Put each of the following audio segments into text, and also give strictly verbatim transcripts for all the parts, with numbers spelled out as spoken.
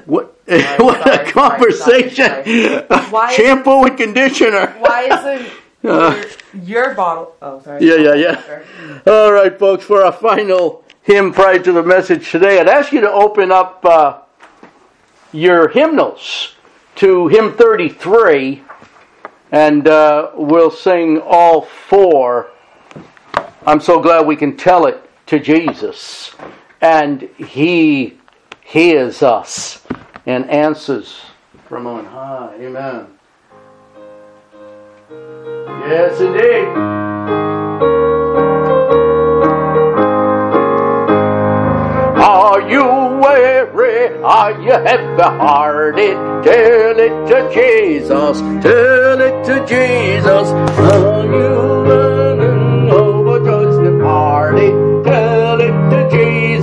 What, Sorry, what sorry, a conversation. sorry, sorry. Why Shampoo and conditioner. Why isn't Uh, your, your bottle... Oh, sorry. Yeah, yeah, yeah. All right, folks, for our final hymn prior to the message today, I'd ask you to open up uh, your hymnals to hymn thirty-three, and uh, we'll sing all four. I'm so glad we can tell it to Jesus, and He hears us and answers from on high. Amen. Yes, indeed. Are you weary? Are you heavy-hearted? Tell it to Jesus. Tell it to Jesus. Are you running over just departed? Tell it to Jesus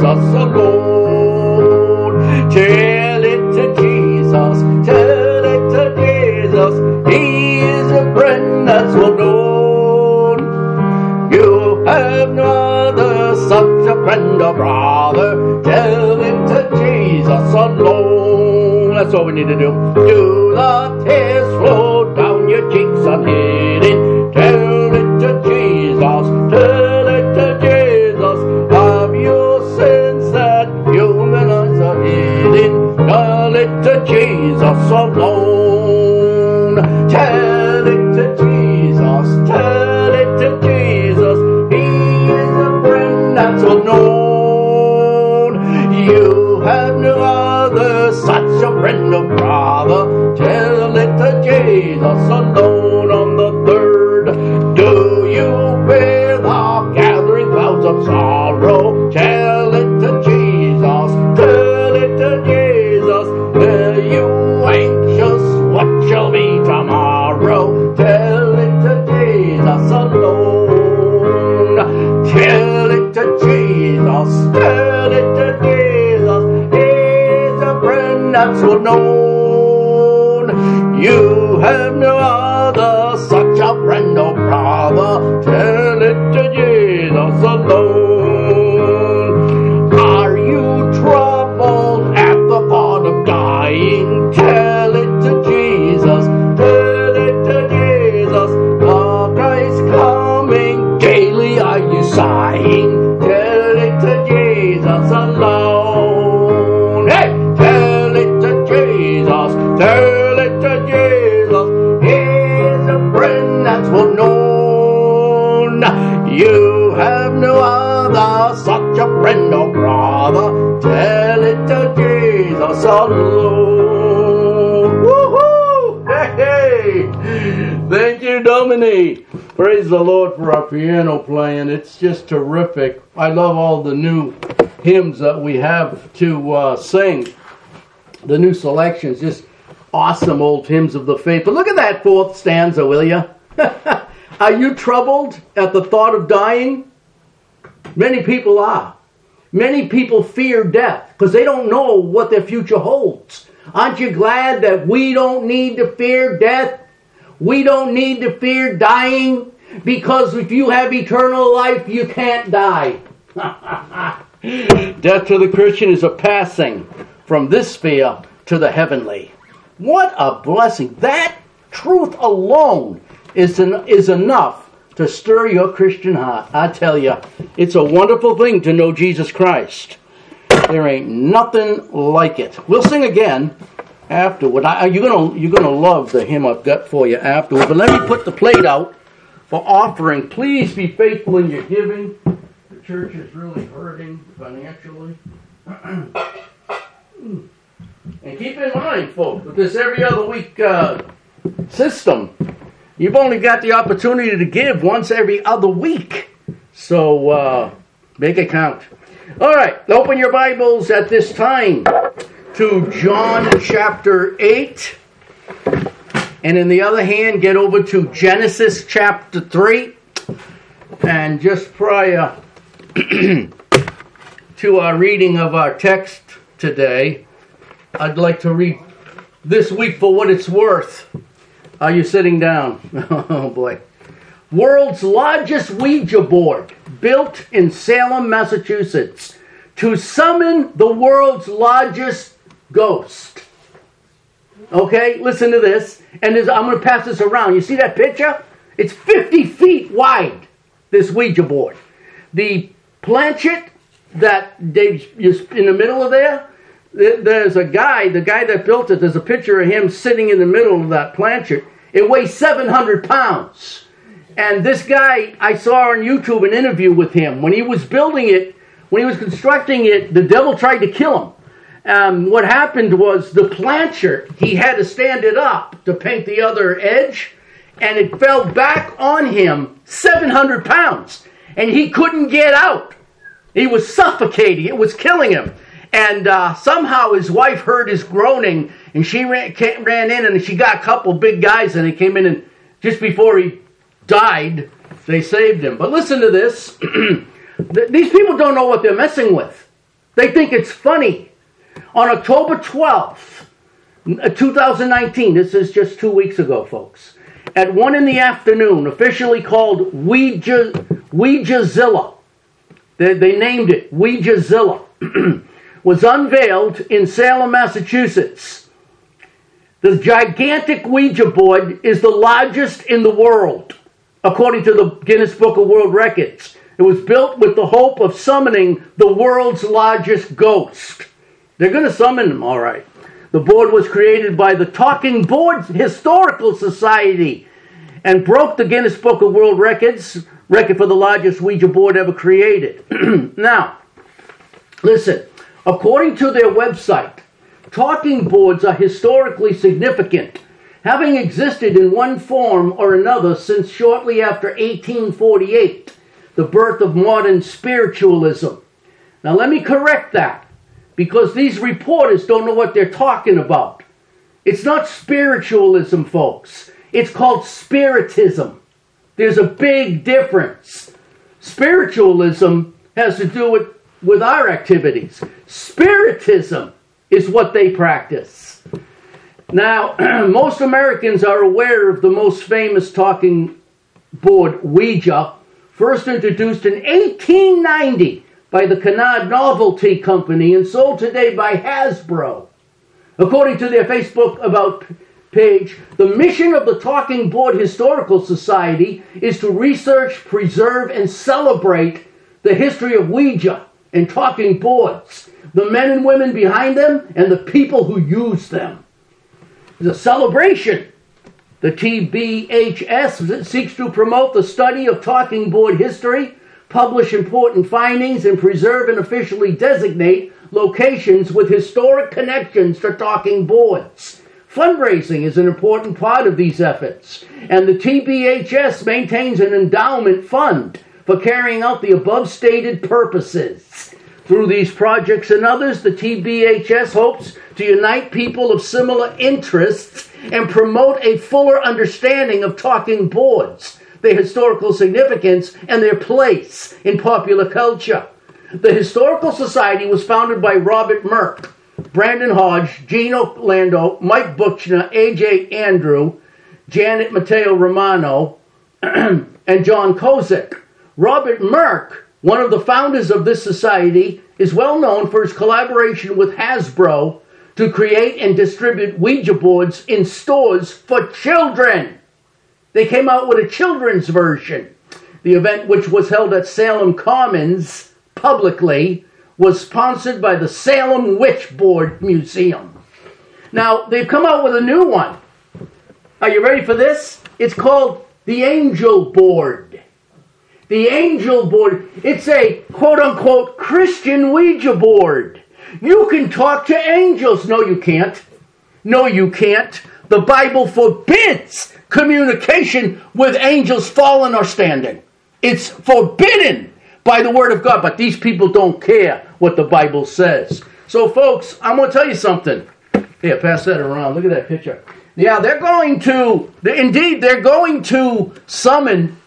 alone. Tell it to Jesus. Tell it to Jesus. He is a friend that's well known. You have no other such a friend or brother. Tell it to Jesus alone. That's all we need to do. Do the tears flow down your cheeks unhidden? Tell it to Jesus. Tell it to Jesus. Have your sins that human eyes are hidden? Tell it to Jesus alone. Tell it to Jesus. Tell it to Jesus. He is a friend that's well known. You have no other such a friend or brother. Tell it to Jesus alone. On the third, do you fear the gathering clouds of sorrow? Tell it to Jesus. Tell it to Jesus. Are you anxious? What shall be tomorrow? Tell it to Jesus alone. Tell it to Jesus. Tell it to Jesus. He's a friend that's well known. You have no other such a friend or brother. Tell it to Jesus alone. Are you troubled at the thought of dying? Tell it to Jesus. Tell it to Jesus. The Christ coming daily. Are you sighing? Tell it to Jesus alone. Hey, tell it to Jesus. Tell it to Jesus. He's a friend that's well known. You have no other such a friend or brother. Tell it to Jesus alone. Woohoo! Hey, hey! Thank you, Dominique. Praise the Lord for our piano playing. It's just terrific. I love all the new hymns that we have to uh, sing. The new selections, just awesome old hymns of the faith. But look at that fourth stanza, will you? Are you troubled at the thought of dying? Many people are. Many people fear death because they don't know what their future holds. Aren't you glad that we don't need to fear death? We don't need to fear dying, because if you have eternal life, you can't die. Death to the Christian is a passing from this sphere to the heavenly. What a blessing. That truth alone is, an, is enough to stir your Christian heart. I tell you, it's a wonderful thing to know Jesus Christ. There ain't nothing like it. We'll sing again afterward. I, you're gonna you're gonna love the hymn I've got for you afterward. But let me put the plate out for offering. Please be faithful in your giving. The church is really hurting financially. And keep in mind, folks, with this every other week uh, system, you've only got the opportunity to give once every other week. So uh, make it count. All right, open your Bibles at this time to John chapter eight. And in the other hand, get over to Genesis chapter three. And just prior to our reading of our text today, I'd like to read this week for what it's worth. Are you sitting down? Oh boy. World's largest Ouija board, built in Salem, Massachusetts, to summon the world's largest ghost. Okay, listen to this. And there's, I'm going to pass this around. You see that picture? It's fifty feet wide, this Ouija board. The planchet that they in the middle of there, there's a guy, the guy that built it, there's a picture of him sitting in the middle of that planchet. It weighs seven hundred pounds. And this guy, I saw on YouTube an interview with him. When he was building it, when he was constructing it, the devil tried to kill him. Um, what happened was the planchet, he had to stand it up to paint the other edge, and it fell back on him, seven hundred pounds. And he couldn't get out. He was suffocating. It was killing him. And uh, somehow his wife heard his groaning, and she ran, ran in, and she got a couple big guys, and they came in, and just before he died, they saved him. But listen to this. These people don't know what they're messing with. They think it's funny. On October twelfth, two thousand nineteen, this is just two weeks ago, folks, at one in the afternoon, officially called Ouija, Ouijazilla, they, they named it Ouijazilla, was unveiled in Salem, Massachusetts. The gigantic Ouija board is the largest in the world, according to the Guinness Book of World Records. It was built with the hope of summoning the world's largest ghost. They're going to summon them, all right. The board was created by the Talking Board Historical Society and broke the Guinness Book of World Records, record for the largest Ouija board ever created. Now, listen, according to their website, talking boards are historically significant, having existed in one form or another since shortly after eighteen forty-eight, the birth of modern spiritualism. Now, let me correct that, because these reporters don't know what they're talking about. It's not spiritualism, folks. It's called spiritism. There's a big difference. Spiritualism has to do with, with our activities. Spiritism is what they practice. Now, most Americans are aware of the most famous talking board, Ouija, first introduced in eighteen ninety by the Canard Novelty Company and sold today by Hasbro. According to their Facebook About page, the mission of the Talking Board Historical Society is to research, preserve, and celebrate the history of Ouija and talking boards, the men and women behind them, and the people who use them. It's a celebration. The T B H S seeks to promote the study of talking board history, publish important findings, and preserve and officially designate locations with historic connections to talking boards. Fundraising is an important part of these efforts, and the T B H S maintains an endowment fund for carrying out the above stated purposes. Through these projects and others, the T B H S hopes to unite people of similar interests and promote a fuller understanding of talking boards, their historical significance, and their place in popular culture. The Historical Society was founded by Robert Merck, Brandon Hodge, Gino Lando, Mike Buchner, A J Andrew, Janet Mateo Romano, and John Kozik. Robert Merck, one of the founders of this society, is well known for his collaboration with Hasbro to create and distribute Ouija boards in stores for children. They came out with a children's version. The event, which was held at Salem Commons publicly, was sponsored by the Salem Witch Board Museum. Now, they've come out with a new one. Are you ready for this? It's called the Angel Board. The Angel Board, it's a quote-unquote Christian Ouija board. You can talk to angels. No, you can't. No, you can't. The Bible forbids communication with angels fallen or standing. It's forbidden by the Word of God, but these people don't care what the Bible says. So, folks, I'm going to tell you something. Here, pass that around. Look at that picture. Yeah, they're going to, indeed, they're going to summon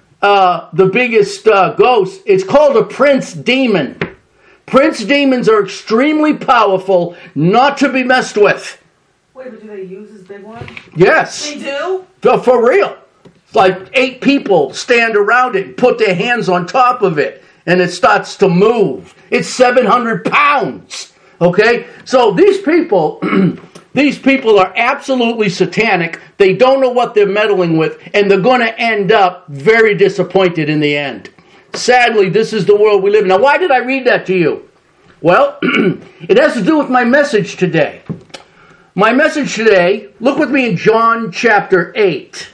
uh, the biggest uh, ghost. It's called a prince demon. Prince demons are extremely powerful, not to be messed with. Wait, but do they use this big one? Yes. They do? For, for real. Like eight people stand around it, put their hands on top of it, and it starts to move. It's seven hundred pounds. Okay? So these people, These people are absolutely satanic. They don't know what they're meddling with, and they're going to end up very disappointed in the end. Sadly, this is the world we live in. Now, why did I read that to you? Well, it has to do with my message today. My message today, look with me in John chapter eight.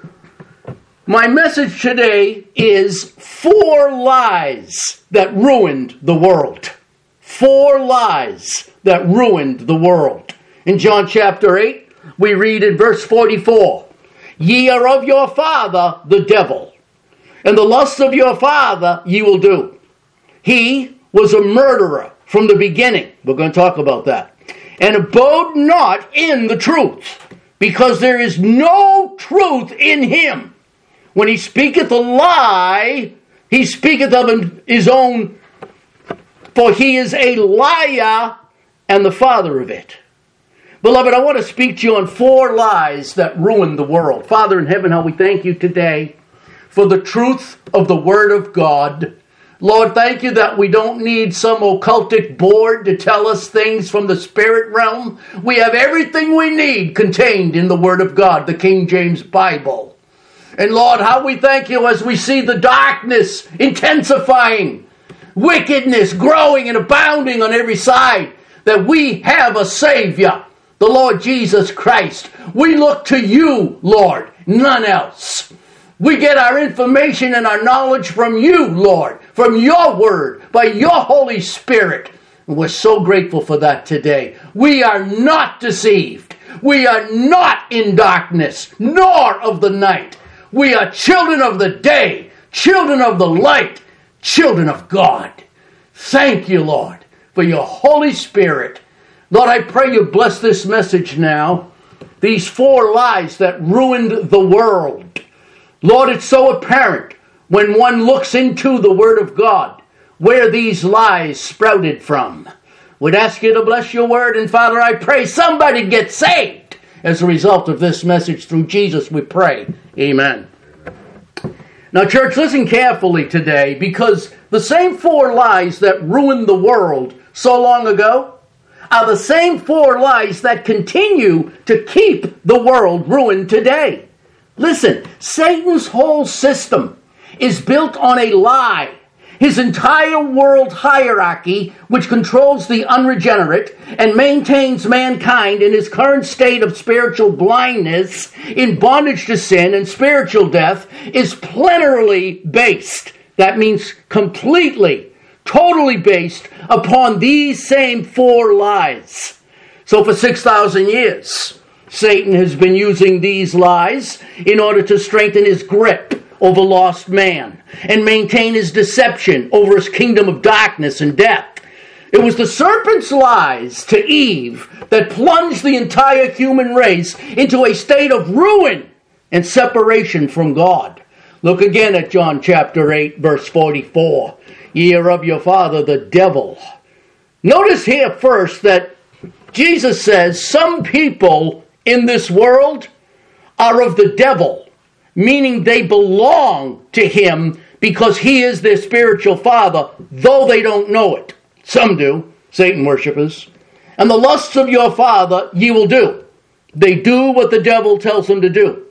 My message today is four lies that ruined the world. Four lies that ruined the world. In John chapter eight, we read in verse forty-four, "Ye are of your father, the devil, and the lusts of your father ye will do. He was a murderer from the beginning." We're going to talk about that. "And abode not in the truth, because there is no truth in him. When he speaketh a lie, he speaketh of his own, for he is a liar and the father of it." Beloved, I want to speak to you on four lies that ruin the world. Father in heaven, how we thank you today for the truth of the Word of God. Lord, thank you that we don't need some occultic board to tell us things from the spirit realm. We have everything we need contained in the Word of God, the King James Bible. And Lord, how we thank you as we see the darkness intensifying, wickedness growing and abounding on every side, that we have a Savior, the Lord Jesus Christ. We look to you, Lord, none else. We get our information and our knowledge from you, Lord, from your word, by your Holy Spirit. And we're so grateful for that today. We are not deceived. We are not in darkness, nor of the night. We are children of the day, children of the light, children of God. Thank you, Lord, for your Holy Spirit. Lord, I pray you bless this message now. These four lies that ruined the world. Lord, it's so apparent when one looks into the Word of God where these lies sprouted from. We'd ask you to bless your word, and Father, I pray somebody gets saved as a result of this message. Through Jesus we pray. Amen. Now, church, listen carefully today, because the same four lies that ruined the world so long ago are the same four lies that continue to keep the world ruined today. Listen, Satan's whole system is built on a lie. His entire world hierarchy, which controls the unregenerate and maintains mankind in his current state of spiritual blindness, in bondage to sin and spiritual death, is plenarily based. That means completely, totally based upon these same four lies. So for six thousand years, Satan has been using these lies in order to strengthen his grip over lost man and maintain his deception over his kingdom of darkness and death. It was the serpent's lies to Eve that plunged the entire human race into a state of ruin and separation from God. Look again at John chapter eight, verse forty-four. "Ye are of your father, the devil." Notice here first that Jesus says some people in this world are of the devil, meaning they belong to him because he is their spiritual father, though they don't know it. Some do, Satan worshippers. "And the lusts of your father ye will do." They do what the devil tells them to do.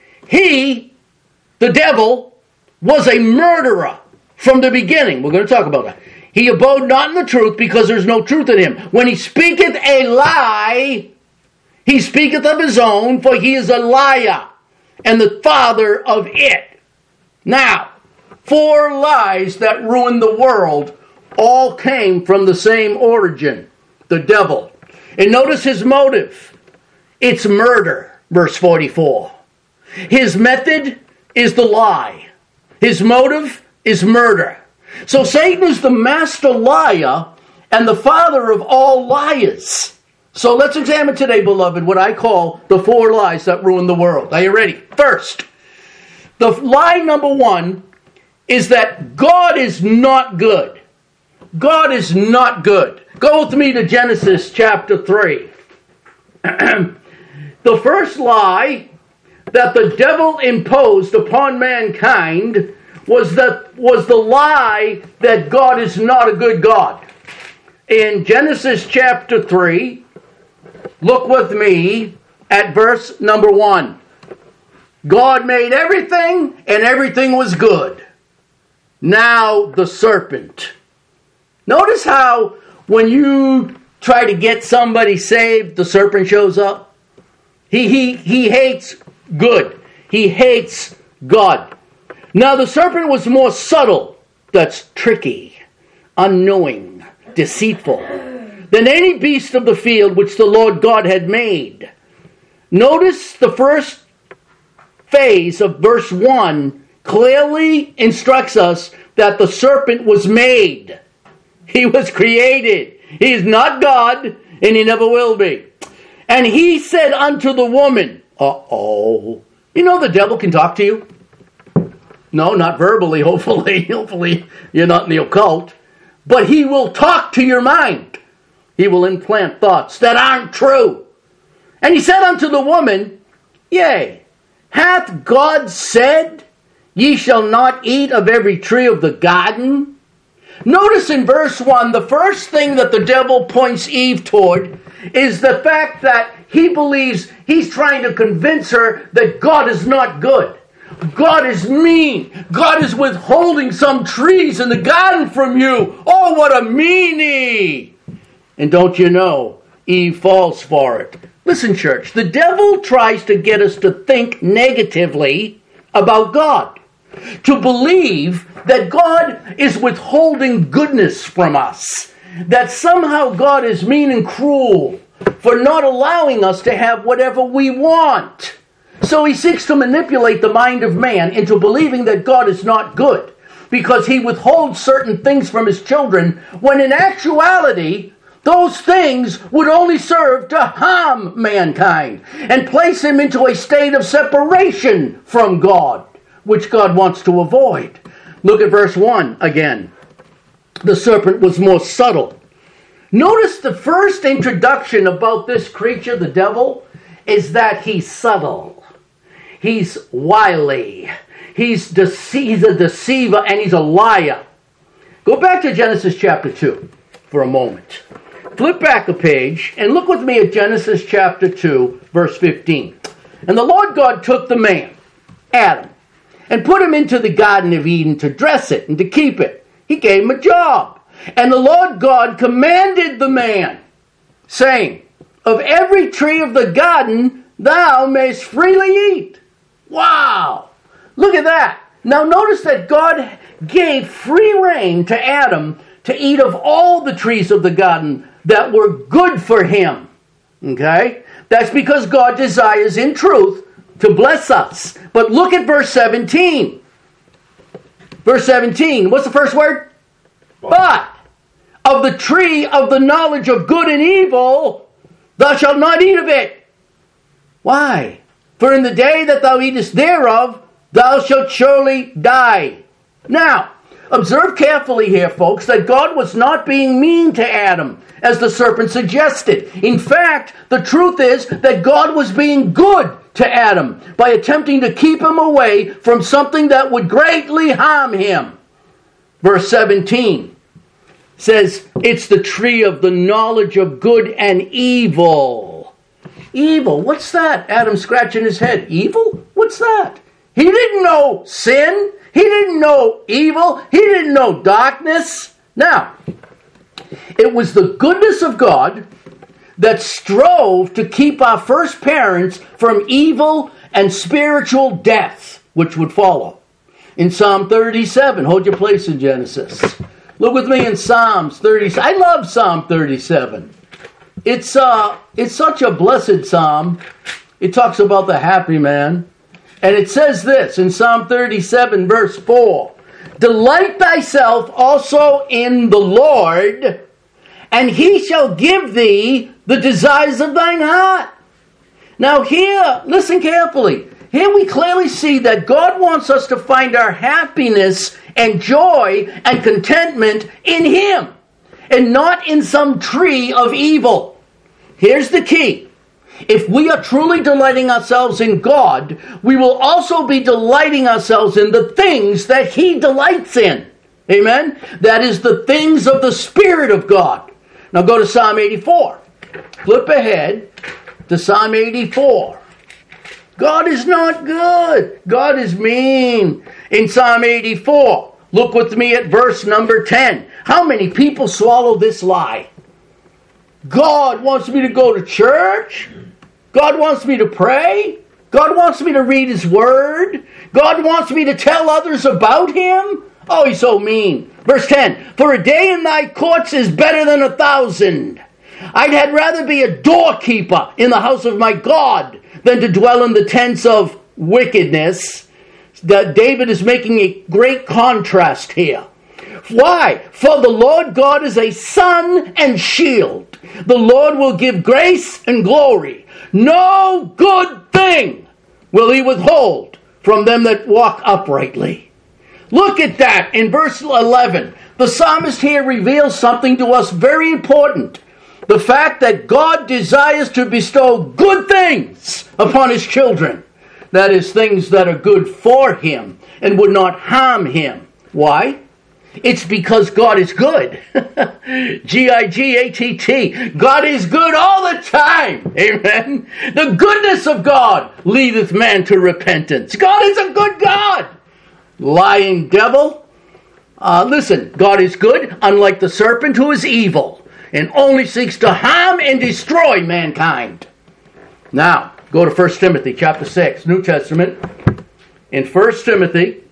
He, the devil, was a murderer from the beginning. We're going to talk about that. "He abode not in the truth, because there's no truth in him. When he speaketh a lie, he speaketh of his own, for he is a liar, and the father of it." Now, four lies that ruined the world all came from the same origin, the devil. And notice his motive. It's murder, verse forty-four. His method is the lie. His motive is murder. So Satan is the master liar and the father of all liars. So let's examine today, beloved, what I call the four lies that ruin the world. Are you ready? First, the lie number one is that God is not good. God is not good. Go with me to Genesis chapter three. The first lie that the devil imposed upon mankind was the, was the lie that God is not a good God. In Genesis chapter three, Look with me at verse number one. God made everything, and everything was good. Now the serpent. Notice how when you try to get somebody saved, the serpent shows up. He, he, he hates good. He hates God. Now the serpent was more subtle, that's tricky, unknowing, deceitful, than any beast of the field which the Lord God had made. Notice the first phase of verse one clearly instructs us that the serpent was made. He was created. He is not God, and he never will be. And he said unto the woman, uh-oh. You know the devil can talk to you? No, not verbally, hopefully. Hopefully you're not in the occult. But he will talk to your mind. He will implant thoughts that aren't true. And he said unto the woman, Yea, hath God said, Ye shall not eat of every tree of the garden? Notice in verse one, the first thing that the devil points Eve toward is the fact that he believes he's trying to convince her that God is not good. God is mean. God is withholding some trees in the garden from you. Oh, what a meanie. And don't you know, Eve falls for it. Listen, church, the devil tries to get us to think negatively about God. To believe that God is withholding goodness from us. That somehow God is mean and cruel for not allowing us to have whatever we want. So he seeks to manipulate the mind of man into believing that God is not good because he withholds certain things from his children, when in actuality, those things would only serve to harm mankind and place him into a state of separation from God, which God wants to avoid. Look at verse one again. The serpent was more subtle. Notice the first introduction about this creature, the devil, is that he's subtle. He's wily. He's, dece- he's a deceiver and he's a liar. Go back to Genesis chapter two for a moment. Flip back a page and look with me at Genesis chapter two, verse fifteen. And the Lord God took the man, Adam, and put him into the Garden of Eden to dress it and to keep it. He gave him a job. And the Lord God commanded the man, saying, Of every tree of the garden thou mayst freely eat. Wow! Look at that. Now notice that God gave free rein to Adam to eat of all the trees of the garden that were good for him. Okay? That's because God desires in truth to bless us. But look at verse seventeen. Verse seventeen. What's the first word? But of the tree of the knowledge of good and evil, thou shalt not eat of it. Why? For in the day that thou eatest thereof, thou shalt surely die. Now, observe carefully here, folks, that God was not being mean to Adam, as the serpent suggested. In fact, the truth is that God was being good to Adam by attempting to keep him away from something that would greatly harm him. Verse seventeen says, it's the tree of the knowledge of good and evil. Evil, what's that? Adam scratching his head. Evil? What's that? He didn't know sin. He didn't know evil. He didn't know darkness. Now, it was the goodness of God that strove to keep our first parents from evil and spiritual death, which would follow. In Psalm thirty-seven, hold your place in Genesis. Look with me in Psalms thirty-seven. I love Psalm thirty-seven. It's uh, it's such a blessed psalm. It talks about the happy man. And it says this in Psalm thirty-seven, verse four. Delight thyself also in the Lord, and he shall give thee the desires of thine heart. Now here, listen carefully. Here we clearly see that God wants us to find our happiness and joy and contentment in him, and not in some tree of evil. Here's the key. If we are truly delighting ourselves in God, we will also be delighting ourselves in the things that he delights in. Amen? That is the things of the Spirit of God. Now go to Psalm eighty-four. Flip ahead to Psalm eighty-four. God is not good. God is mean. In Psalm eighty-four, look with me at verse number ten. How many people swallow this lie? God wants me to go to church. God wants me to pray. God wants me to read His Word. God wants me to tell others about Him. Oh, He's so mean. Verse ten, for a day in thy courts is better than a thousand. I'd had rather be a doorkeeper in the house of my God than to dwell in the tents of wickedness. That David is making a great contrast here. Why? For the Lord God is a sun and shield. The Lord will give grace and glory. No good thing will He withhold from them that walk uprightly. Look at that in verse eleven. The psalmist here reveals something to us very important. The fact that God desires to bestow good things upon His children. That is, things that are good for Him and would not harm Him. Why? It's because God is good. G I G H E T. God is good all the time. Amen. The goodness of God leadeth man to repentance. God is a good God. Lying devil. Uh, listen, God is good, unlike the serpent who is evil and only seeks to harm and destroy mankind. Now, go to First Timothy chapter six, New Testament. In First Timothy,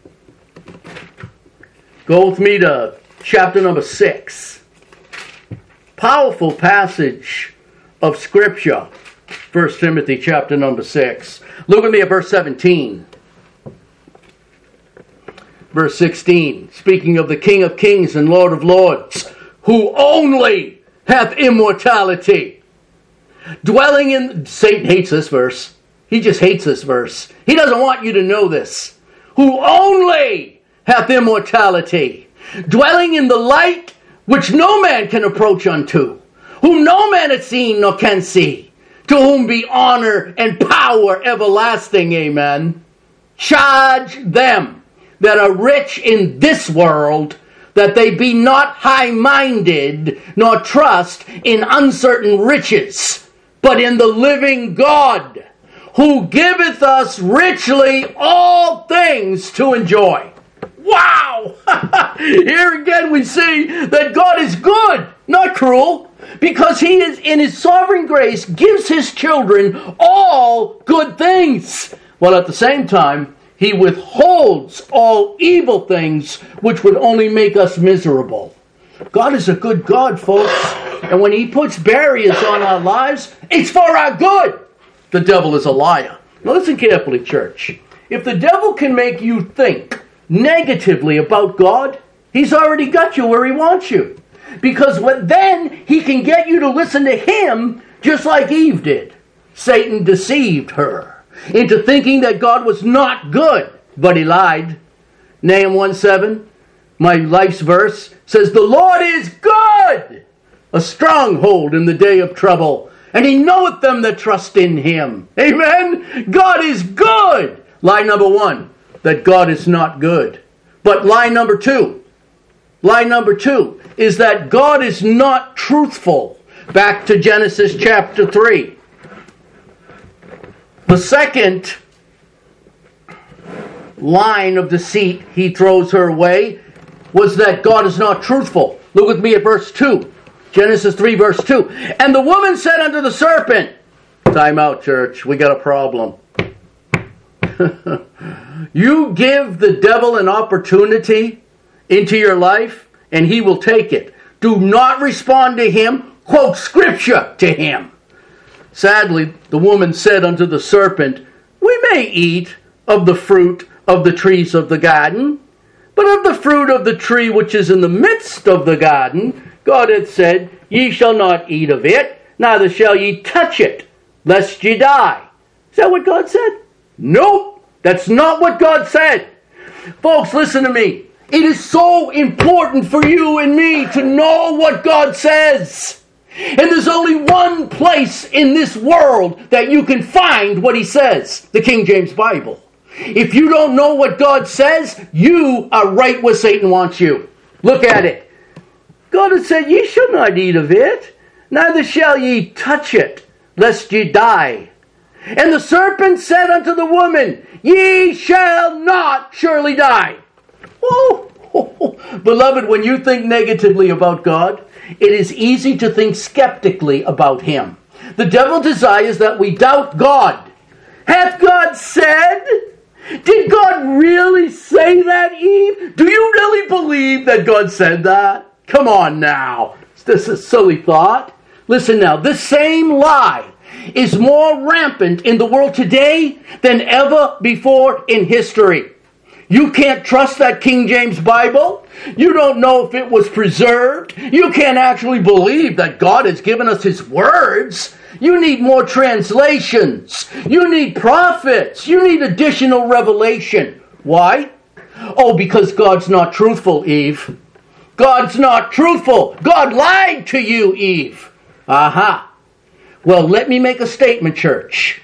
go with me to chapter number six. Powerful passage of Scripture. First Timothy chapter number six. Look at me at verse seventeen. Verse sixteen. Speaking of the King of Kings and Lord of Lords, who only hath immortality. Dwelling in... Satan hates this verse. He just hates this verse. He doesn't want you to know this. Who only hath immortality, dwelling in the light which no man can approach unto, whom no man hath seen nor can see, to whom be honor and power everlasting. Amen. Charge them that are rich in this world, that they be not high-minded, nor trust in uncertain riches, but in the living God, who giveth us richly all things to enjoy. Wow! Here again we see that God is good, not cruel, because He is in His sovereign grace gives His children all good things, while at the same time He withholds all evil things which would only make us miserable. God is a good God, folks, and when He puts barriers on our lives, it's for our good. The devil is a liar. Now listen carefully, church. If the devil can make you think negatively about God, he's already got you where he wants you. Because what, then he can get you to listen to him just like Eve did. Satan deceived her into thinking that God was not good, but he lied. Nahum one seven, my life's verse, says, the Lord is good, a stronghold in the day of trouble, and He knoweth them that trust in Him. Amen? God is good. Lie number one, that God is not good. But lie number two, lie number two is that God is not truthful. Back to Genesis chapter three. The second line of deceit he throws her way was that God is not truthful. Look with me at verse two. Genesis three verse two. And the woman said unto the serpent, time out, church, we got a problem. You give the devil an opportunity into your life and he will take it. Do not respond to him. Quote scripture to him. Sadly, the woman said unto the serpent, we may eat of the fruit of the trees of the garden, but of the fruit of the tree which is in the midst of the garden, God hath said, ye shall not eat of it, neither shall ye touch it, lest ye die. Is that what God said? Nope, that's not what God said. Folks, listen to me. It is so important for you and me to know what God says. And there's only one place in this world that you can find what He says, the King James Bible. If you don't know what God says, you are right where Satan wants you. Look at it. God has said, ye shall not eat of it, neither shall ye touch it, lest ye die. And the serpent said unto the woman, Ye shall not surely die. Woo! Beloved, when you think negatively about God, it is easy to think skeptically about him. The devil desires that we doubt God. Hath God said? Did God really say that, Eve? Do you really believe that God said that? Come on now. This is a silly thought. Listen now, this same lie is more rampant in the world today than ever before in history. You can't trust that King James Bible. You don't know if it was preserved. You can't actually believe that God has given us his words. You need more translations. You need prophets. You need additional revelation. Why? Oh, because God's not truthful, Eve. God's not truthful. God lied to you, Eve. Aha. Well, let me make a statement, church.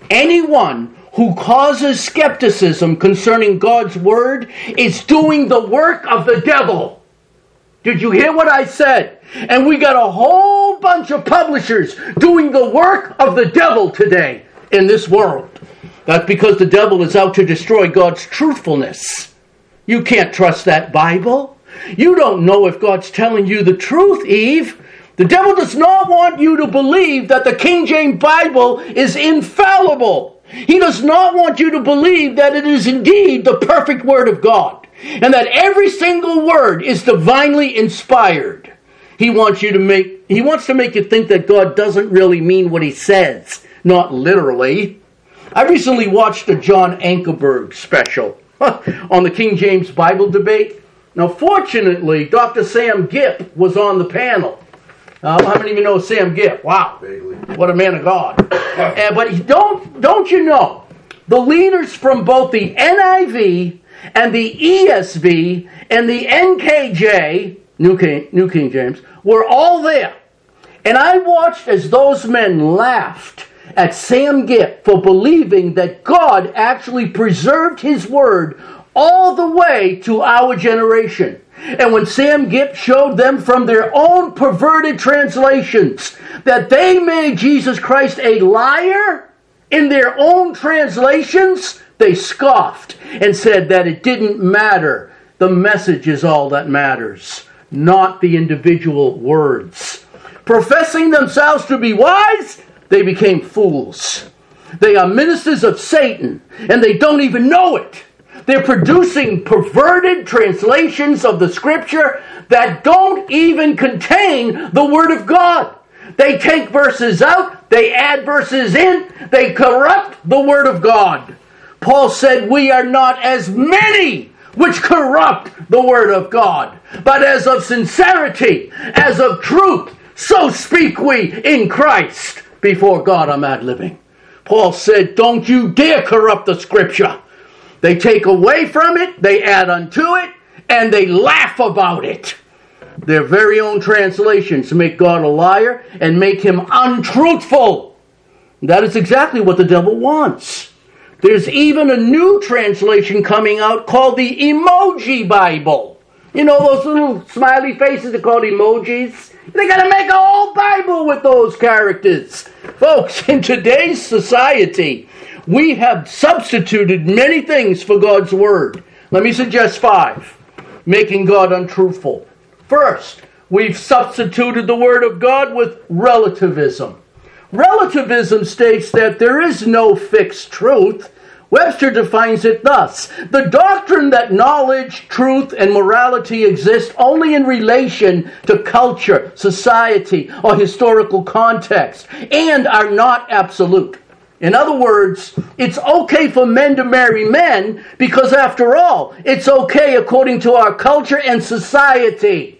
Anyone who causes skepticism concerning God's word is doing the work of the devil. Did you hear what I said? And we got a whole bunch of publishers doing the work of the devil today in this world. That's because the devil is out to destroy God's truthfulness. You can't trust that Bible. You don't know if God's telling you the truth, Eve. The devil does not want you to believe that the King James Bible is infallible. He does not want you to believe that it is indeed the perfect word of God and that every single word is divinely inspired. He wants you to make he wants to make you think that God doesn't really mean what he says, not literally. I recently watched a John Ankerberg special on the King James Bible debate. Now, fortunately, Doctor Sam Gipp was on the panel. Uh, how many of you know Sam Gipp? Wow. Vaguely. What a man of God. uh, but he, don't, don't you know, the leaders from both the N I V and the E S V and the N K J, New King, New King James, were all there. And I watched as those men laughed at Sam Gipp for believing that God actually preserved his word all the way to our generation. And when Sam Gipp showed them from their own perverted translations that they made Jesus Christ a liar in their own translations, they scoffed and said that it didn't matter. The message is all that matters, not the individual words. Professing themselves to be wise, they became fools. They are ministers of Satan, and they don't even know it. They're producing perverted translations of the Scripture that don't even contain the Word of God. They take verses out, they add verses in, they corrupt the Word of God. Paul said, we are not as many which corrupt the Word of God, but as of sincerity, as of truth, so speak we in Christ before God our mad living. Paul said, don't you dare corrupt the Scripture. They take away from it, they add unto it, and they laugh about it. Their very own translations make God a liar and make him untruthful. That is exactly what the devil wants. There's even a new translation coming out called the Emoji Bible. You know those little smiley faces are called emojis? They got to make a whole Bible with those characters. Folks, in today's society, we have substituted many things for God's Word. Let me suggest five. Making God untruthful. First, we've substituted the Word of God with relativism. Relativism states that there is no fixed truth. Webster defines it thus: the doctrine that knowledge, truth, and morality exist only in relation to culture, society, or historical context, and are not absolute. In other words, it's okay for men to marry men because, after all, it's okay according to our culture and society.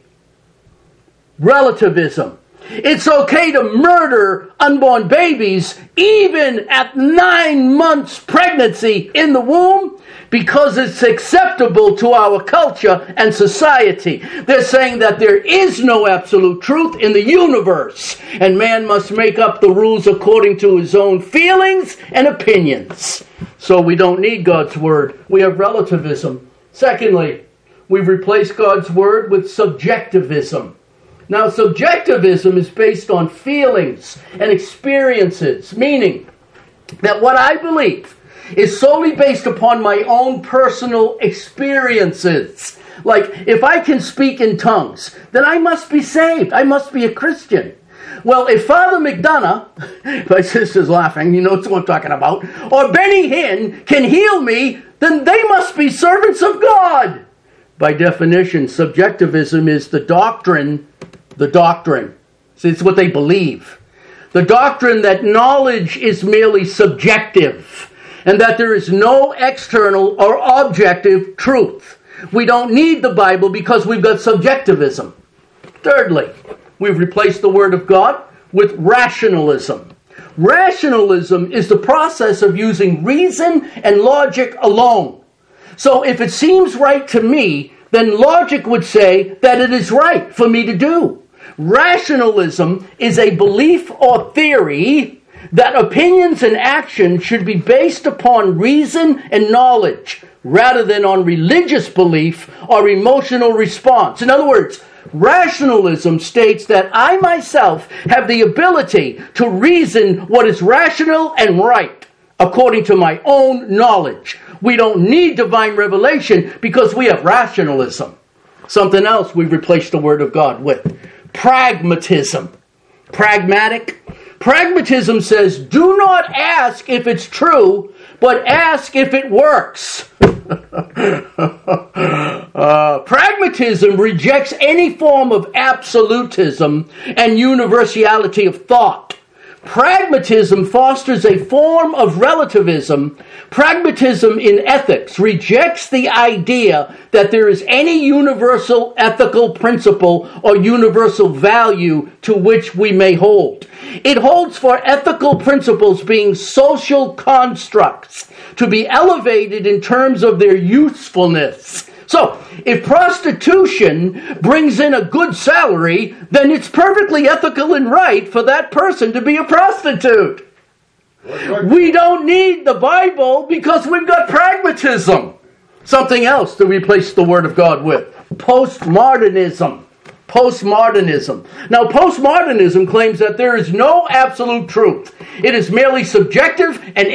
Relativism. It's okay to murder unborn babies even at nine months pregnancy in the womb because it's acceptable to our culture and society. They're saying that there is no absolute truth in the universe, and man must make up the rules according to his own feelings and opinions. So we don't need God's Word. We have relativism. Secondly, we've replaced God's Word with subjectivism. Now, subjectivism is based on feelings and experiences, meaning that what I believe is solely based upon my own personal experiences. Like, if I can speak in tongues, then I must be saved. I must be a Christian. Well, if Father McDonough, my sister's laughing, you know what I'm talking about, or Benny Hinn can heal me, then they must be servants of God. By definition, subjectivism is the doctrine, the doctrine. See, it's what they believe. The doctrine that knowledge is merely subjective, and that there is no external or objective truth. We don't need the Bible because we've got subjectivism. Thirdly, we've replaced the Word of God with rationalism. Rationalism is the process of using reason and logic alone. So if it seems right to me, then logic would say that it is right for me to do. Rationalism is a belief or theory that opinions and actions should be based upon reason and knowledge rather than on religious belief or emotional response. In other words, rationalism states that I myself have the ability to reason what is rational and right according to my own knowledge. We don't need divine revelation because we have rationalism. Something else we've replaced the Word of God with. Pragmatism. Pragmatic. Pragmatism says, do not ask if it's true, but ask if it works. uh, pragmatism rejects any form of absolutism and universality of thought. Pragmatism fosters a form of relativism. Pragmatism in ethics rejects the idea that there is any universal ethical principle or universal value to which we may hold. It holds for ethical principles being social constructs to be elevated in terms of their usefulness. So, if prostitution brings in a good salary, then it's perfectly ethical and right for that person to be a prostitute. We don't need the Bible because we've got pragmatism. Something else to replace the Word of God with. Postmodernism. Postmodernism. Now, postmodernism claims that there is no absolute truth. It is merely subjective and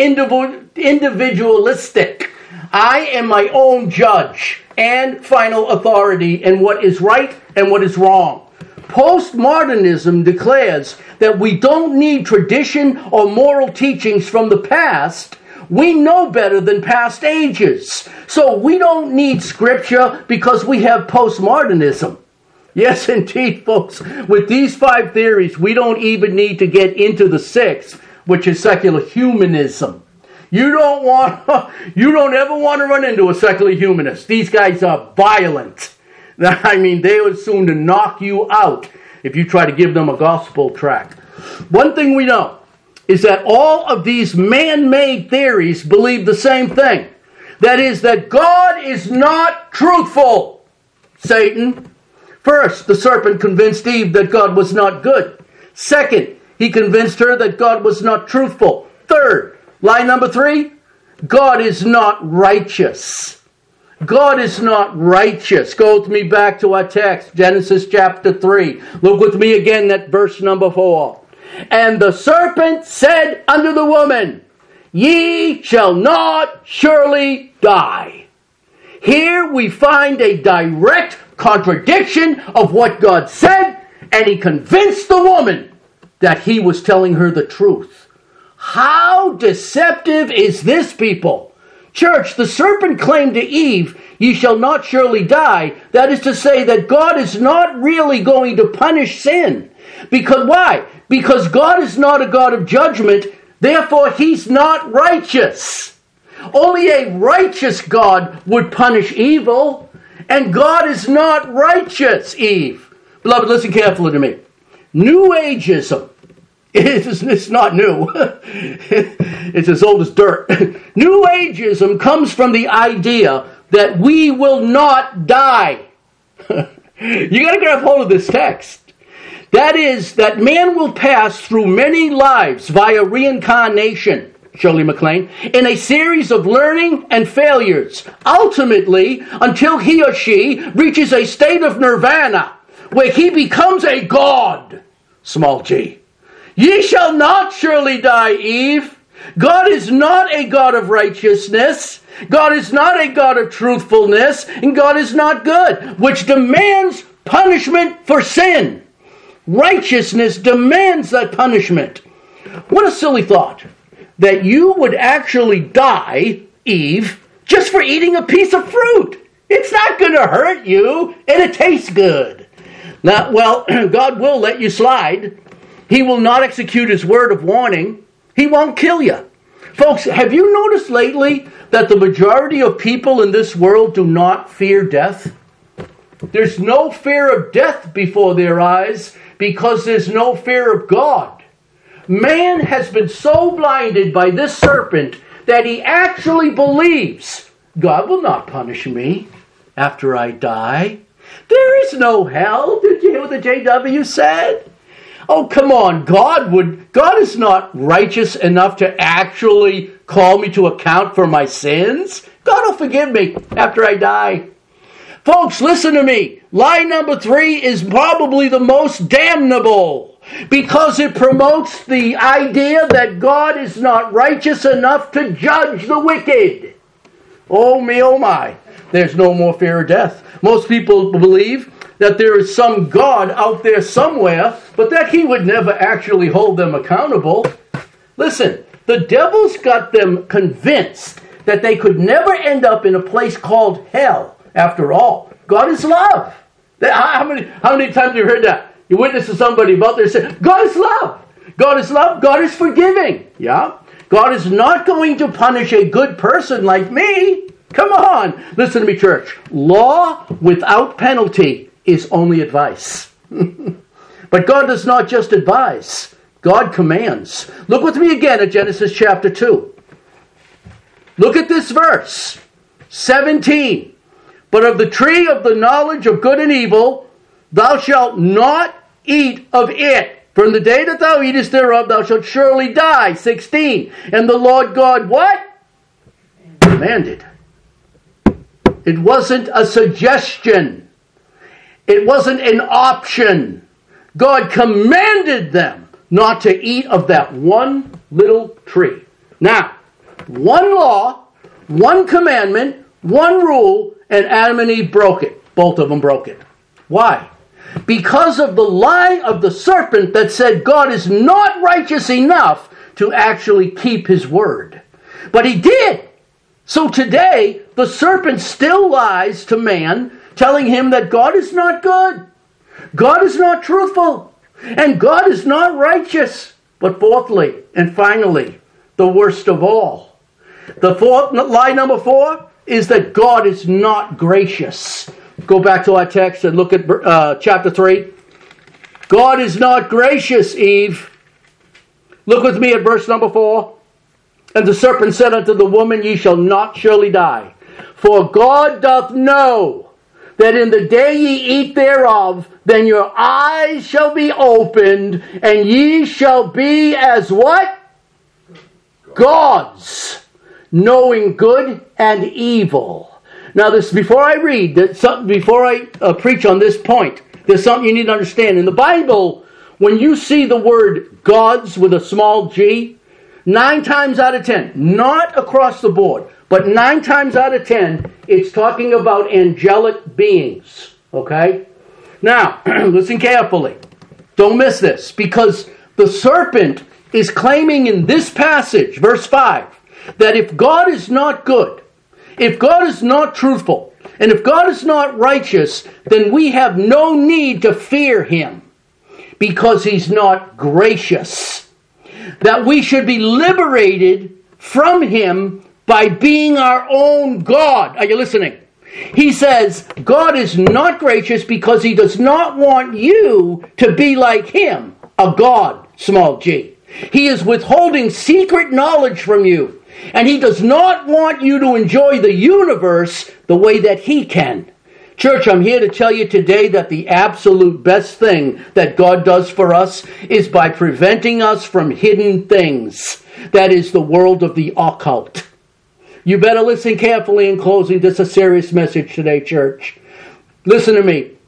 individualistic. I am my own judge and final authority in what is right and what is wrong. Postmodernism declares that we don't need tradition or moral teachings from the past. We know better than past ages. So we don't need scripture because we have postmodernism. Yes, indeed, folks. With these five theories, we don't even need to get into the sixth, which is secular humanism. You don't want, you don't ever want to run into a secular humanist. These guys are violent. I mean, they would soon to knock you out if you try to give them a gospel tract. One thing we know is that all of these man-made theories believe the same thing. That is, that God is not truthful. Satan. First, the serpent convinced Eve that God was not good. Second, he convinced her that God was not truthful. Third, lie number three, God is not righteous. God is not righteous. Go with me back to our text, Genesis chapter three. Look with me again at verse number four. And the serpent said unto the woman, Ye shall not surely die. Here we find a direct contradiction of what God said, and he convinced the woman that he was telling her the truth. How deceptive is this, people? Church, the serpent claimed to Eve, Ye shall not surely die. That is to say that God is not really going to punish sin. Because why? Because God is not a God of judgment, therefore he's not righteous. Only a righteous God would punish evil, and God is not righteous, Eve. Beloved, listen carefully to me. New Ageism, it's, it's not new, it's as old as dirt. New Ageism comes from the idea that we will not die. You got to grab hold of this text. That is, that man will pass through many lives via reincarnation, Shirley MacLaine, in a series of learning and failures, ultimately until he or she reaches a state of nirvana, where he becomes a god, small g. Ye shall not surely die, Eve. God is not a God of righteousness. God is not a God of truthfulness. And God is not good, which demands punishment for sin. Righteousness demands that punishment. What a silly thought. That you would actually die, Eve, just for eating a piece of fruit. It's not going to hurt you, and it tastes good. Now, well, God will let you slide. He will not execute his word of warning. He won't kill you. Folks, have you noticed lately that the majority of people in this world do not fear death? There's no fear of death before their eyes because there's no fear of God. Man has been so blinded by this serpent that he actually believes God will not punish me after I die. There is no hell. Did you hear what the J W said? Oh, come on. God would, God is not righteous enough to actually call me to account for my sins. God will forgive me after I die. Folks, listen to me. Lie number three is probably the most damnable because it promotes the idea that God is not righteous enough to judge the wicked. Oh me, oh my. There's no more fear of death. Most people believe that there is some God out there somewhere, but that he would never actually hold them accountable. Listen, the devil's got them convinced that they could never end up in a place called hell. After all, God is love. How many, how many times have you heard that? You witness to somebody about their sin. God is love. God is love. God is forgiving. Yeah? God is not going to punish a good person like me. Come on. Listen to me, church. Law without penalty is only advice. But God does not just advise. God commands. Look with me again at Genesis chapter two. Look at this verse. seventeen. But of the tree of the knowledge of good and evil, thou shalt not eat of it. For in the day that thou eatest thereof, thou shalt surely die. sixteen. And the Lord God, what? Commanded. It wasn't a suggestion. It wasn't an option. God commanded them not to eat of that one little tree. Now, one law, one commandment, one rule, and Adam and Eve broke it. Both of them broke it. Why? Because of the lie of the serpent that said God is not righteous enough to actually keep his word. But he did. So today, the serpent still lies to man, telling him that God is not good. God is not truthful. And God is not righteous. But fourthly, and finally, the worst of all. The fourth lie number four is that God is not gracious. Go back to our text and look at uh, chapter three. God is not gracious, Eve. Look with me at verse number four. And the serpent said unto the woman, Ye shall not surely die. For God doth know that in the day ye eat thereof, then your eyes shall be opened, and ye shall be as what? Gods, knowing good and evil. Now, this before I read, before I uh, preach on this point, there's something you need to understand. In the Bible, when you see the word gods with a small g, nine times out of ten, not across the board, but nine times out of ten, it's talking about angelic beings. Okay? Now, listen carefully. Don't miss this, because the serpent is claiming in this passage, verse five, that if God is not good, if God is not truthful, and if God is not righteous, then we have no need to fear him, because he's not gracious. That we should be liberated from him by being our own God. Are you listening? He says, God is not gracious because he does not want you to be like him, a God, small g. He is withholding secret knowledge from you. And he does not want you to enjoy the universe the way that he can. Church, I'm here to tell you today that the absolute best thing that God does for us is by preventing us from hidden things. That is the world of the occult. You better listen carefully in closing. This is a serious message today, church. Listen to me.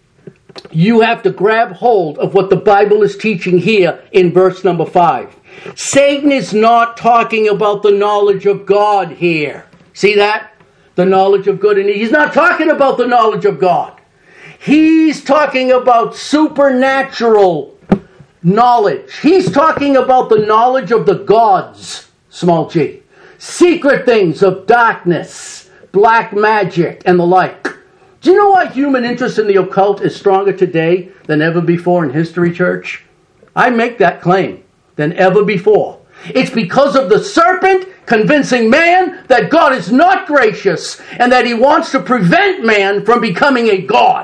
you have to grab hold of what the Bible is teaching here in verse number five. Satan is not talking about the knowledge of God here. See that? The knowledge of good and evil. He's not talking about the knowledge of God. He's talking about supernatural knowledge. He's talking about the knowledge of the gods, small g. Secret things of darkness, black magic, and the like. Do you know why human interest in the occult is stronger today than ever before in history, church? I make that claim, than ever before. It's because of the serpent convincing man that God is not gracious and that he wants to prevent man from becoming a god.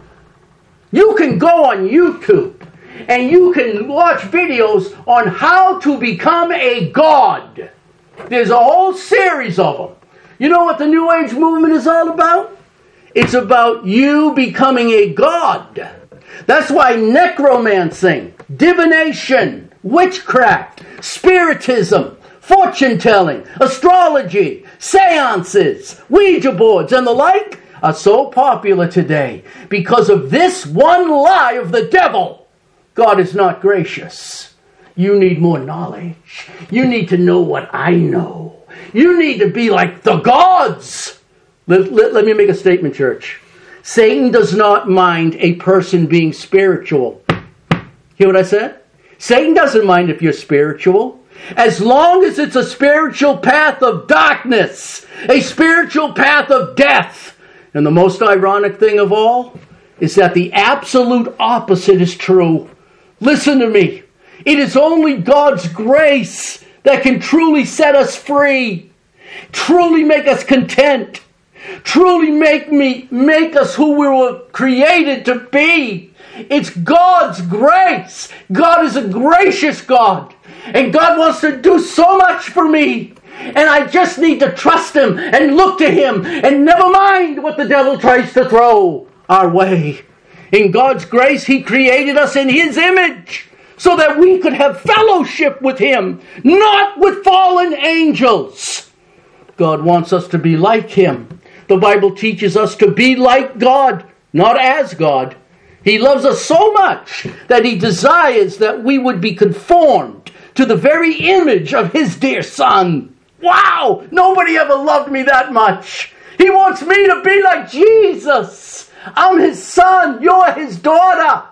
You can go on YouTube and you can watch videos on how to become a god. There's a whole series of them. You know what the New Age movement is all about? It's about you becoming a god. That's why necromancing, divination, witchcraft, spiritism, fortune-telling, astrology, seances, Ouija boards, and the like are so popular today because of this one lie of the devil. God is not gracious. You need more knowledge. You need to know what I know. You need to be like the gods. Let, let, let me make a statement, church. Satan does not mind a person being spiritual. Hear what I said? Satan doesn't mind if you're spiritual. As long as it's a spiritual path of darkness, a spiritual path of death. And the most ironic thing of all is that the absolute opposite is true. Listen to me. It is only God's grace that can truly set us free, truly make us content, truly make me make us who we were created to be. It's God's grace. God is a gracious God. And God wants to do so much for me. And I just need to trust Him and look to Him and never mind what the devil tries to throw our way. In God's grace, He created us in His image so that we could have fellowship with Him, not with fallen angels. God wants us to be like Him. The Bible teaches us to be like God, not as God. He loves us so much that He desires that we would be conformed to the very image of His dear Son. Wow! Nobody ever loved me that much. He wants me to be like Jesus. I'm His son. You're His daughter.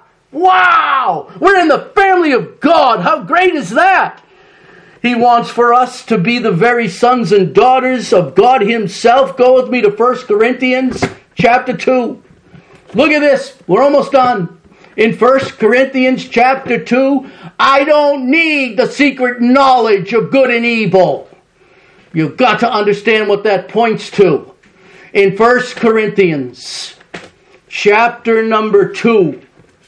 Wow! We're in the family of God. How great is that? He wants for us to be the very sons and daughters of God Himself. Go with me to First Corinthians chapter two. Look at this. We're almost done. In First Corinthians chapter two, I don't need the secret knowledge of good and evil. You've got to understand what that points to. In First Corinthians chapter number two,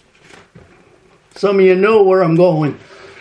some of you know where I'm going.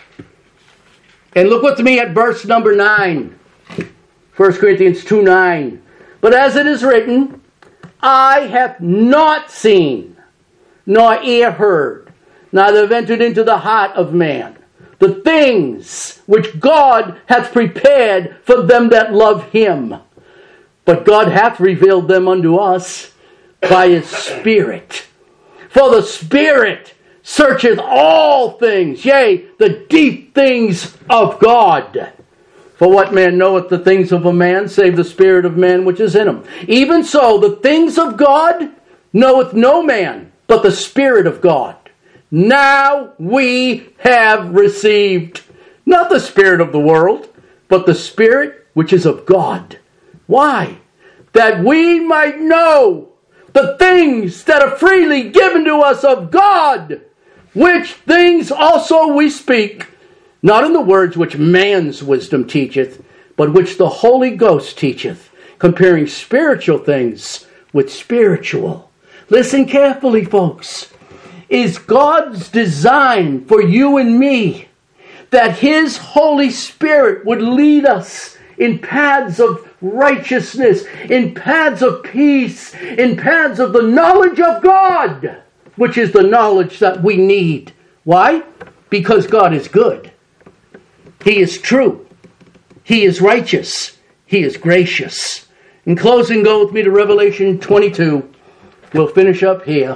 And look with me at verse number nine. First Corinthians two nine. But as it is written, I have not seen, nor ear heard, neither have entered into the heart of man, the things which God hath prepared for them that love Him. But God hath revealed them unto us by His Spirit. For the Spirit searcheth all things, yea, the deep things of God. For what man knoweth the things of a man, save the spirit of man which is in him? Even so, the things of God knoweth no man, but the Spirit of God. Now we have received, not the spirit of the world, but the Spirit which is of God. Why? That we might know the things that are freely given to us of God, which things also we speak, not in the words which man's wisdom teacheth, but which the Holy Ghost teacheth, comparing spiritual things with spiritual. Listen carefully, folks. Is God's design for you and me that His Holy Spirit would lead us in paths of righteousness, in paths of peace, in paths of the knowledge of God, which is the knowledge that we need. Why? Because God is good. He is true. He is righteous. He is gracious. In closing, go with me to Revelation twenty-two. We'll finish up here.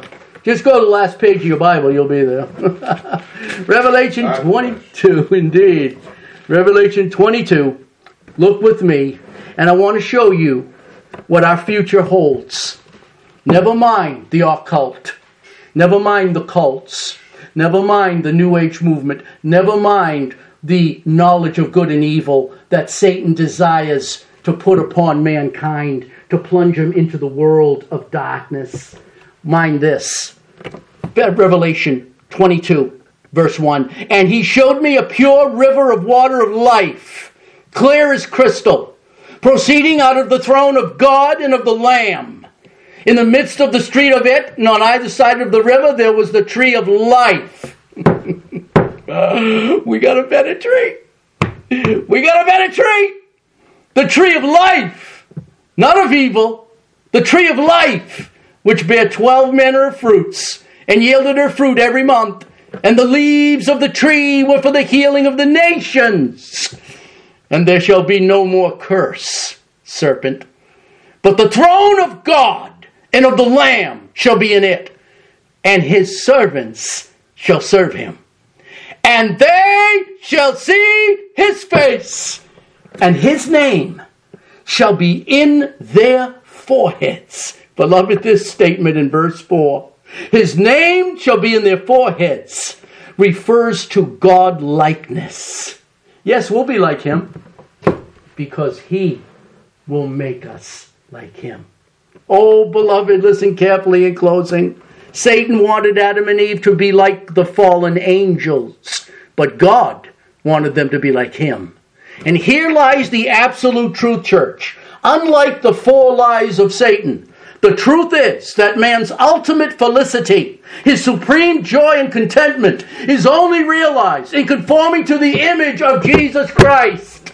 Just go to the last page of your Bible, you'll be there. Revelation twenty-two, indeed. Revelation twenty-two. Look with me, and I want to show you what our future holds. Never mind the occult. Never mind the cults. Never mind the New Age movement. Never mind the knowledge of good and evil that Satan desires to put upon mankind, to plunge him into the world of darkness. Mind this. Revelation twenty-two, verse one. And he showed me a pure river of water of life, clear as crystal, proceeding out of the throne of God and of the Lamb. In the midst of the street of it, and on either side of the river, there was the tree of life. uh, we got a better tree. We got a better tree. The tree of life, not of evil. The tree of life, which bare twelve manner of fruits, and yielded her fruit every month. And the leaves of the tree were for the healing of the nations. And there shall be no more curse, serpent. But the throne of God and of the Lamb shall be in it, and his servants shall serve him. And they shall see his face, and his name shall be in their foreheads. Beloved, this statement in verse four, his name shall be in their foreheads, refers to God-likeness. Yes, we'll be like him, because he will make us like him. Oh, beloved, listen carefully in closing. Satan wanted Adam and Eve to be like the fallen angels, but God wanted them to be like him. And here lies the absolute truth, church. Unlike the four lies of Satan, the truth is that man's ultimate felicity, his supreme joy and contentment, is only realized in conforming to the image of Jesus Christ.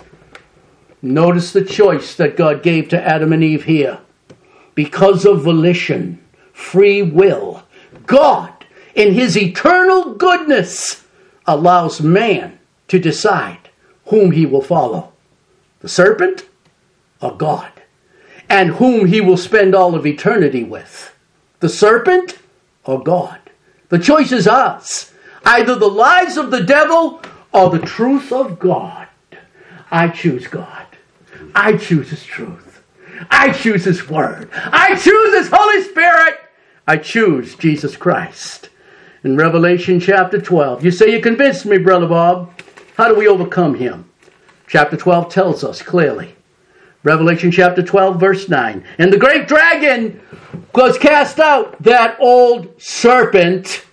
Notice the choice that God gave to Adam and Eve here. Because of volition, free will, God, in his eternal goodness, allows man to decide whom he will follow. The serpent or God? And whom he will spend all of eternity with. The serpent or God? The choice is ours. Either the lies of the devil or the truth of God. I choose God. I choose his truth. I choose his word. I choose his Holy Spirit. I choose Jesus Christ. In Revelation chapter twelve, you say you convinced me, Brother Bob. How do we overcome him? Chapter twelve tells us clearly. Revelation chapter twelve, verse nine. And the great dragon was cast out, that old serpent,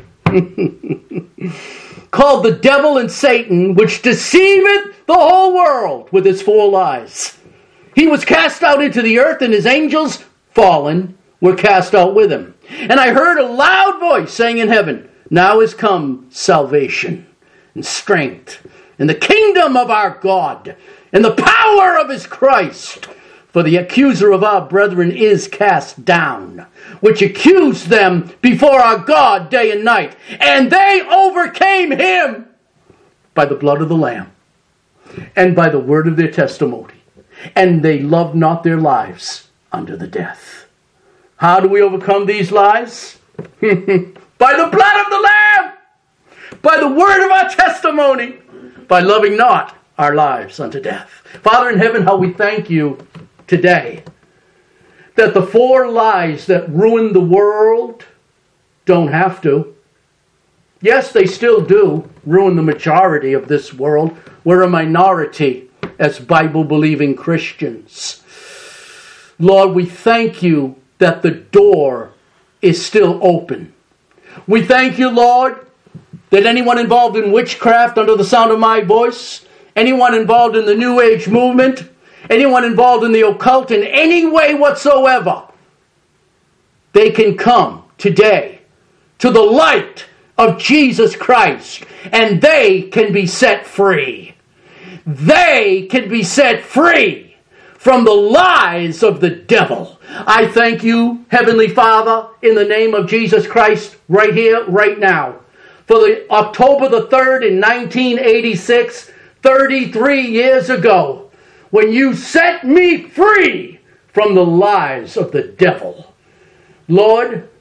called the devil and Satan, which deceiveth the whole world with his four lies. He was cast out into the earth, and his angels, fallen, were cast out with him. And I heard a loud voice saying in heaven, now is come salvation and strength and the kingdom of our God and the power of his Christ. For the accuser of our brethren is cast down, which accused them before our God day and night. And they overcame him by the blood of the Lamb and by the word of their testimony. And they loved not their lives unto the death. How do we overcome these lies? By the blood of the Lamb, by the word of our testimony, by loving not our lives unto death. Father in heaven, how we thank you today that the four lies that ruin the world don't have to. Yes, they still do ruin the majority of this world. We're a minority as Bible-believing Christians. Lord, we thank you that the door is still open. We thank you, Lord, that anyone involved in witchcraft under the sound of my voice, anyone involved in the New Age movement, anyone involved in the occult in any way whatsoever, they can come today to the light of Jesus Christ, and they can be set free. They can be set free from the lies of the devil. I thank you, Heavenly Father, in the name of Jesus Christ, right here, right now, for the October the third in nineteen eighty-six, thirty-three years ago, when you set me free from the lies of the devil. Lord,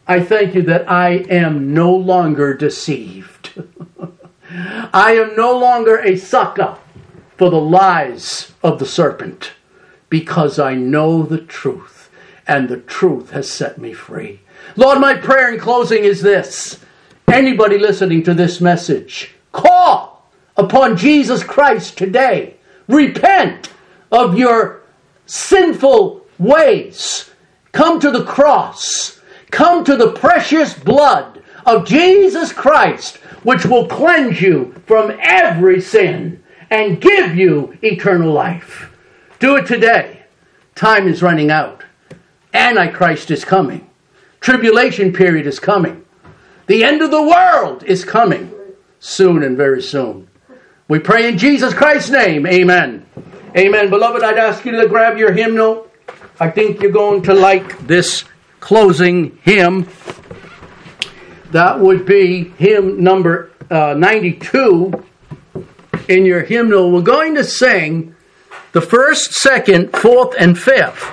I thank you that I am no longer deceived. I am no longer a sucker for the lies of the serpent, because I know the truth, and the truth has set me free. Lord, my prayer in closing is this. Anybody listening to this message, call upon Jesus Christ today. Repent of your sinful ways. Come to the cross. Come to the precious blood of Jesus Christ, which will cleanse you from every sin and give you eternal life. Do it today. Time is running out. Antichrist is coming. Tribulation period is coming. The end of the world is coming soon and very soon. We pray in Jesus Christ's name. Amen. Amen. Beloved, I'd ask you to grab your hymnal. I think you're going to like this closing hymn. That would be hymn number uh, ninety-two in your hymnal. We're going to sing the first, second, fourth, and fifth.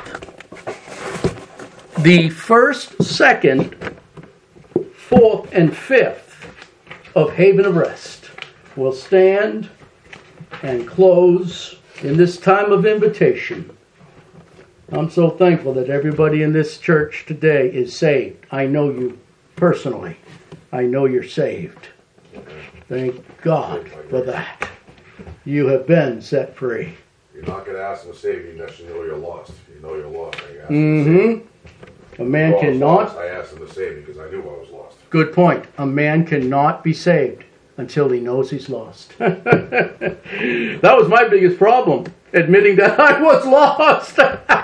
The first, second, fourth, and fifth of Haven of Rest. We'll stand and close in this time of invitation. I'm so thankful that everybody in this church today is saved. I know you personally. I know you're saved. Thank God for that. You have been set free. You're not going to ask them to save you unless you know you're lost. You know you're lost. You ask them to save you. A man Well, I was cannot... lost, I asked them to save me because I knew I was lost. Good point. A man cannot be saved until he knows he's lost. That was my biggest problem, admitting that I was lost.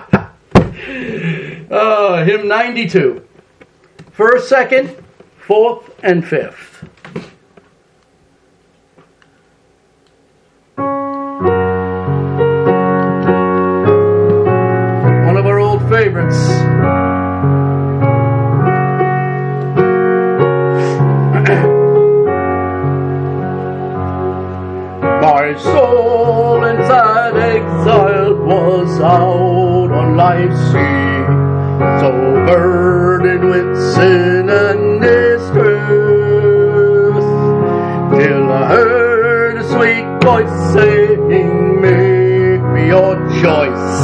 uh, hymn ninety-two. First, second, fourth, and fifth. One of our old favorites. My soul inside exile was out on life's sea, so burdened with sin and distress, till I heard a sweet voice saying, make me your choice,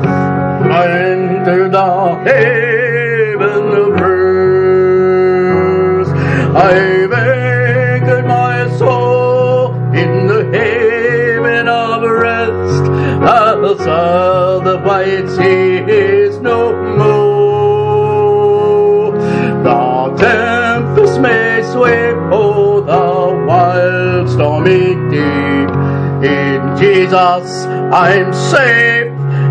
enter the haven of rest. I've anchored my soul in the haven of rest, outside the white sea is no more. The tempest may sweep o'er the wild stormy deep. In Jesus I'm safe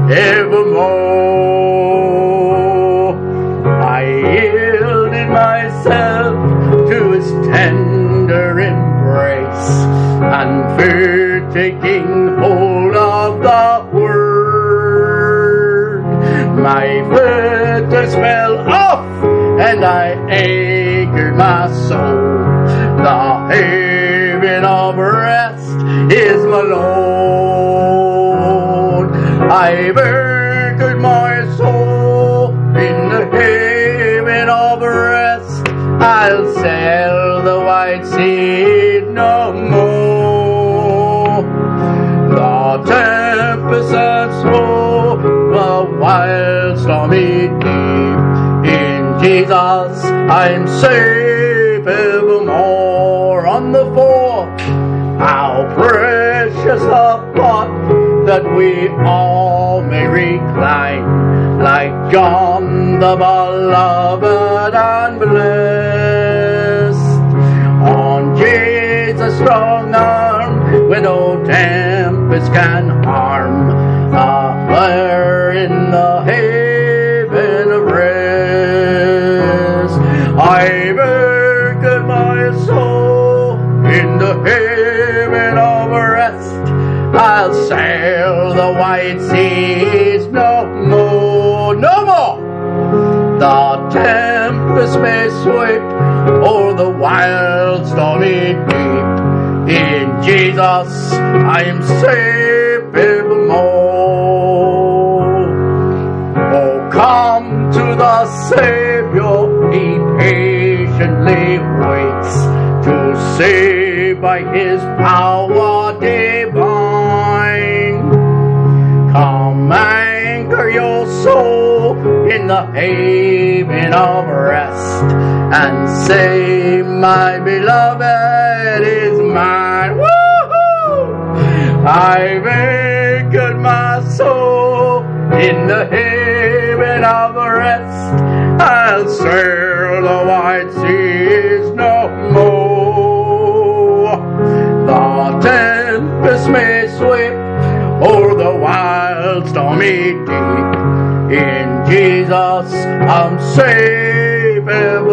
evermore. I yielded myself to his tender embrace, and fear taking hold of the word, my fetters fell off and I anchored my soul. The haven of rest is my Lord. I've anchored my soul in the haven of rest. I'll sail the wide sea no more. The tempest and snow, the wild stormy deep, in Jesus I'm safe evermore. On the fourth, how precious the thought that we all may recline, like John the beloved and blessed, on Jesus' strong arm, where no tempest can harm, ah, there in the haven of rest. I've anchored my soul in the haven of rest. I'll sail the wide seas no more, no more. The tempest may sweep o'er the wild stormy deep. In Jesus I am safe evermore. Oh, come to the Savior, he saved by his power divine. Come anchor your soul in the haven of rest, and say, my beloved is mine. Woo-hoo! I've anchored my soul in the haven of rest, I'll sail the wide seas no more. The tempest may sweep o'er the wild stormy deep, in Jesus I'm safe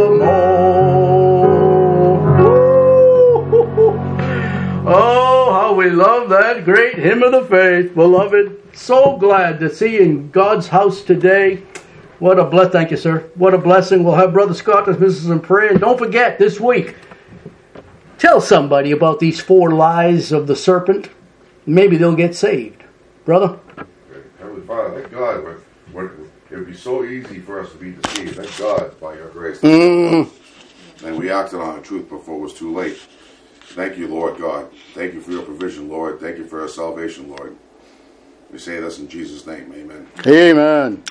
evermore. Woo-hoo-hoo. Oh, how we love that great hymn of the faith, beloved. So glad to see you in God's house today. What a blessing. Thank you, sir. What a blessing. We'll have Brother Scott dismiss us in prayer. And don't forget, this week, tell somebody about these four lies of the serpent. Maybe they'll get saved. Brother? Heavenly Father, thank God. When, when, it would be so easy for us to be deceived. Thank God by your grace. Mm. And we acted on the truth before it was too late. Thank you, Lord God. Thank you for your provision, Lord. Thank you for our salvation, Lord. We say this in Jesus' name. Amen. Amen.